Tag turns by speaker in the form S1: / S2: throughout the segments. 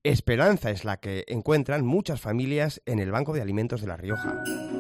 S1: Esperanza es la que encuentran muchas familias en el Banco de Alimentos de La Rioja,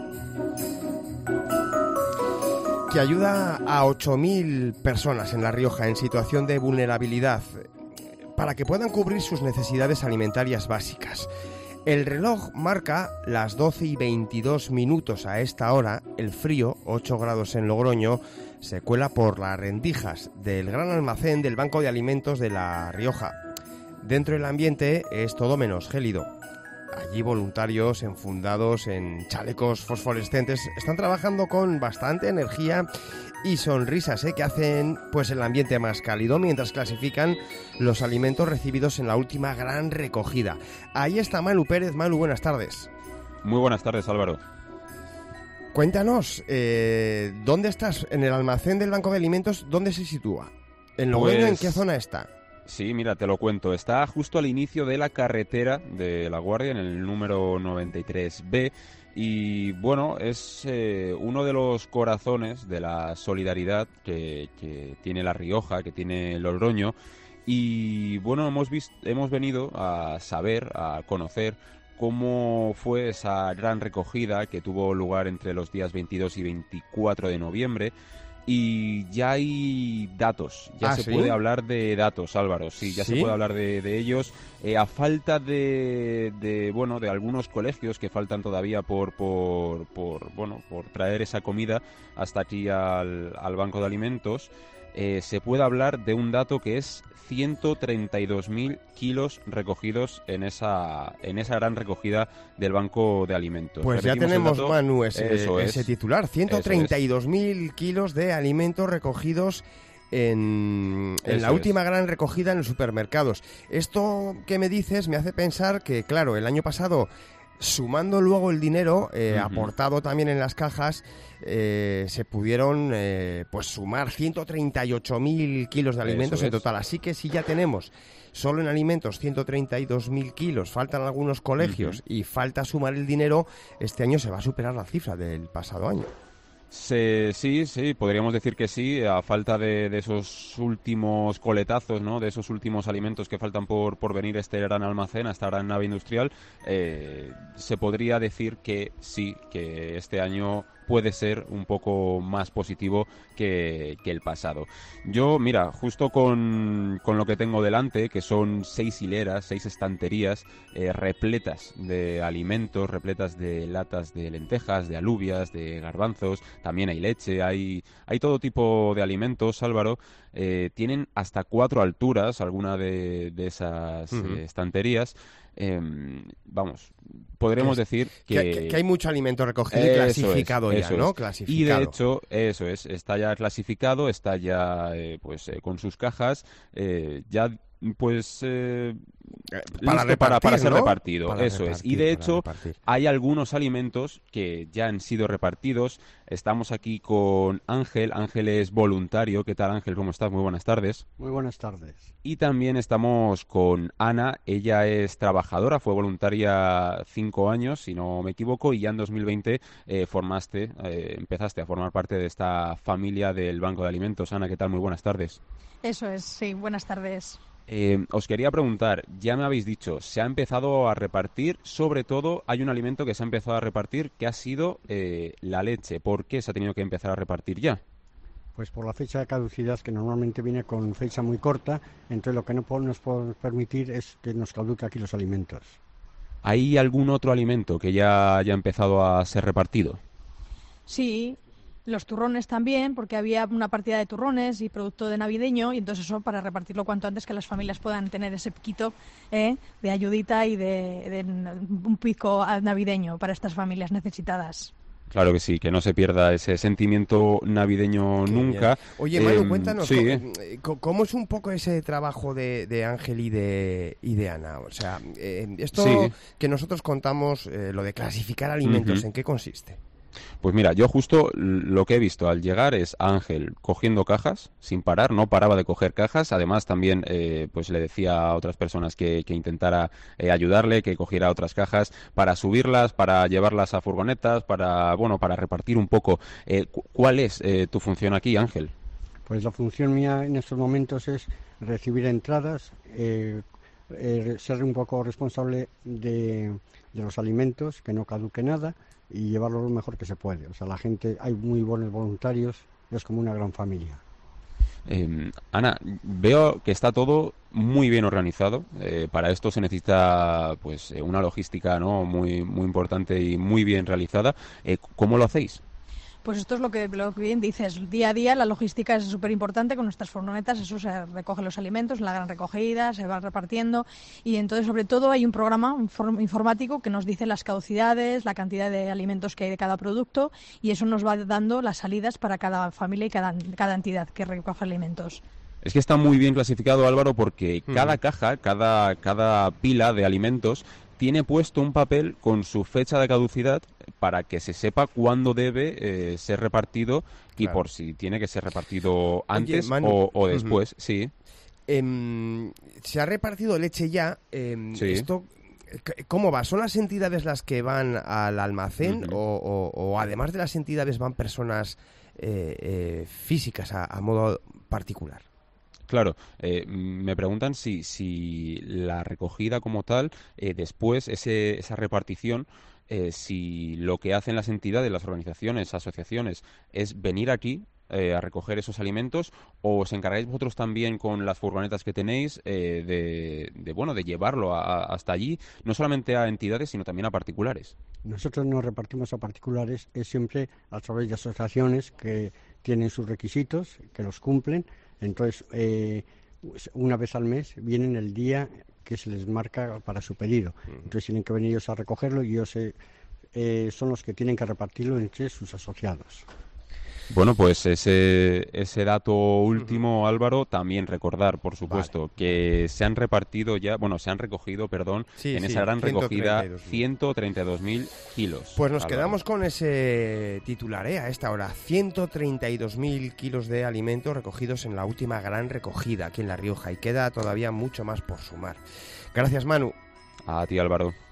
S1: que ayuda a 8.000 personas en La Rioja en situación de vulnerabilidad para que puedan cubrir sus necesidades alimentarias básicas. El reloj marca las 12:22 a esta hora. El frío, 8 grados en Logroño, se cuela por las rendijas del gran almacén del Banco de Alimentos de La Rioja. Dentro del ambiente es todo menos gélido. Allí voluntarios enfundados en chalecos fosforescentes están trabajando con bastante energía y sonrisas, que hacen pues el ambiente más cálido mientras clasifican los alimentos recibidos en la última gran recogida. Ahí está Manu Pérez. Manu, buenas tardes.
S2: Muy buenas tardes, Álvaro.
S1: Cuéntanos, ¿dónde estás? En el almacén del Banco de Alimentos, ¿dónde se sitúa? ¿En Logroño? ¿En qué zona está?
S2: Sí, mira, te lo cuento. Está justo al inicio de la carretera de La Guardia, en el número 93B. Y bueno, es uno de los corazones de la solidaridad que tiene La Rioja, que tiene Logroño. Y bueno, hemos venido a saber, a conocer cómo fue esa gran recogida que tuvo lugar entre los días 22 y 24 de noviembre. Y ya hay datos, se puede hablar de datos, Álvaro, sí, se puede hablar de ellos, a falta de algunos colegios que faltan todavía por traer esa comida hasta aquí al Banco de Alimentos. Se puede hablar de un dato que es 132.000 kilos recogidos en esa gran recogida del Banco de Alimentos.
S1: Pues ya tenemos, Manu, ese titular, 132.000 kilos de alimentos recogidos en la última gran recogida en los supermercados. Esto que me dices me hace pensar que, claro, el año pasado, sumando luego el dinero aportado también en las cajas, se pudieron sumar 138.000 kilos de alimentos en total. Así que si ya tenemos solo en alimentos 132.000 kilos, faltan algunos colegios y falta sumar el dinero, este año se va a superar la cifra del pasado año.
S2: Sí, podríamos decir que sí, a falta de esos últimos coletazos, ¿no? De esos últimos alimentos que faltan por venir a este gran almacén, a esta gran nave industrial, se podría decir que sí, que este año puede ser un poco más positivo que el pasado. Yo, mira, justo con lo que tengo delante, que son 6 hileras, 6 estanterías repletas de alimentos, repletas de latas de lentejas, de alubias, de garbanzos, también hay leche, hay todo tipo de alimentos, Álvaro. Tienen hasta 4 alturas alguna de esas estanterías. Podremos decir que
S1: hay mucho alimento recogido y clasificado ¿no? Clasificado.
S2: Y de hecho, está ya clasificado, está ya con sus cajas, para ser repartido, y de hecho hay algunos alimentos que ya han sido repartidos. Estamos aquí con Ángel. Ángel es voluntario. ¿Qué tal, Ángel? ¿Cómo estás? Muy buenas tardes.
S3: Muy buenas tardes.
S2: Y también estamos con Ana. Ella es trabajadora, fue voluntaria 5 años, si no me equivoco, y ya en 2020 empezaste a formar parte de esta familia del Banco de Alimentos. Ana, ¿qué tal? Muy buenas tardes.
S4: Eso es, sí, buenas tardes.
S2: Os quería preguntar, ya me habéis dicho, se ha empezado a repartir, sobre todo hay un alimento que se ha empezado a repartir que ha sido la leche. ¿Por qué se ha tenido que empezar a repartir ya?
S3: Pues por la fecha de caducidad, que normalmente viene con fecha muy corta, entonces lo que no nos podemos permitir es que nos caduque aquí los alimentos.
S2: ¿Hay algún otro alimento que ya haya empezado a ser repartido?
S4: Sí. Los turrones también, porque había una partida de turrones y producto de navideño, y entonces eso para repartirlo cuanto antes, que las familias puedan tener ese piquito de ayudita y de un pico navideño para estas familias necesitadas.
S2: Claro que sí, que no se pierda ese sentimiento navideño nunca.
S1: Bien. Oye, Manu, cuéntanos, ¿cómo es un poco ese trabajo de Ángel y de Ana? O sea, esto que nosotros contamos, lo de clasificar alimentos, ¿en qué consiste?
S2: Pues mira, yo justo lo que he visto al llegar es a Ángel cogiendo cajas sin parar, no paraba de coger cajas. Además también pues le decía a otras personas que intentara ayudarle, que cogiera otras cajas para subirlas, para llevarlas a furgonetas, para repartir un poco. ¿Cuál es tu función aquí, Ángel?
S3: Pues la función mía en estos momentos es recibir entradas, ser un poco responsable de los alimentos, que no caduque nada y llevarlo lo mejor que se puede. O sea, la gente, hay muy buenos voluntarios, es como una gran familia.
S2: Ana, veo que está todo muy bien organizado. Para esto se necesita pues una logística, ¿no?, muy importante y muy bien realizada. ¿Cómo lo hacéis?
S4: Pues esto es lo que bien dices. Día a día la logística es súper importante con nuestras furgonetas. Eso se recoge los alimentos, la gran recogida, se van repartiendo. Y entonces, sobre todo, hay un programa informático que nos dice las caducidades, la cantidad de alimentos que hay de cada producto. Y eso nos va dando las salidas para cada familia y cada entidad que recoge alimentos.
S2: Es que está muy bien clasificado, Álvaro, porque cada caja, cada pila de alimentos tiene puesto un papel con su fecha de caducidad para que se sepa cuándo debe ser repartido y por si tiene que ser repartido antes. Oye, Manu, o después, sí.
S1: Se ha repartido leche ya.
S2: Sí.
S1: Esto, ¿cómo va? ¿Son las entidades las que van al almacén o además de las entidades van personas físicas a modo particular?
S2: Claro, me preguntan si la recogida como tal, después esa repartición, si lo que hacen las entidades, las organizaciones, asociaciones, es venir aquí a recoger esos alimentos, o os encargáis vosotros también con las furgonetas que tenéis de llevarlo hasta allí, no solamente a entidades sino también a particulares.
S3: Nosotros nos repartimos a particulares, es siempre a través de asociaciones que tienen sus requisitos, que los cumplen. Entonces, una vez al mes vienen el día que se les marca para su pedido. Entonces tienen que venir ellos a recogerlo y ellos son los que tienen que repartirlo entre sus asociados.
S2: Bueno, pues ese dato último, Álvaro, también recordar, por supuesto, que se han recogido, en esa gran recogida 132.000 kilos.
S1: Pues nos
S2: Álvaro,
S1: quedamos con ese titular, a esta hora. 132.000 kilos de alimentos recogidos en la última gran recogida aquí en La Rioja, y queda todavía mucho más por sumar. Gracias, Manu.
S2: A ti, Álvaro.